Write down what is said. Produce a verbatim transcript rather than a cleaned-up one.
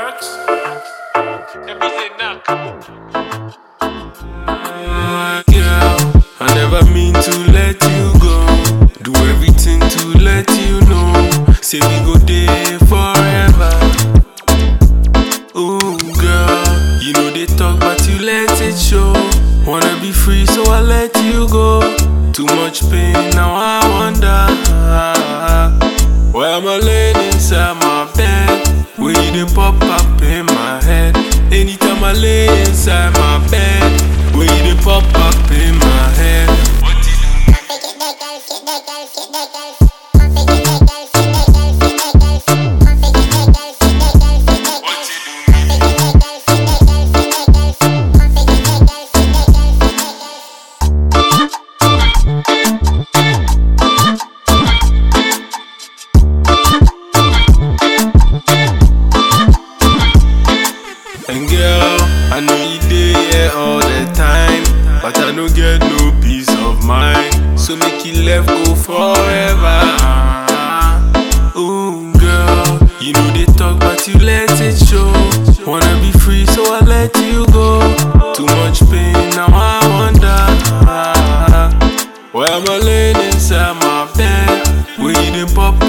Max. Everything knock. Girl, I never mean to let you go. Do everything to let you know. Say we go there forever. Ooh, girl, you know they talk, but you let it show. Wanna be free, so I let you go. Too much pain, now I wonder why am I laying inside my bed? When you dey pop up in my head. Anytime I lay inside my bed, when you dey pop up in my head. What you do? And girl, I know you dey here all the time, but I don't get no peace of mind. So make you left go forever. Ooh, girl, you know they talk, but you let it show. Wanna be free, so I let you go. Too much pain, now I wonder why am I laying inside my bed? When you dey pop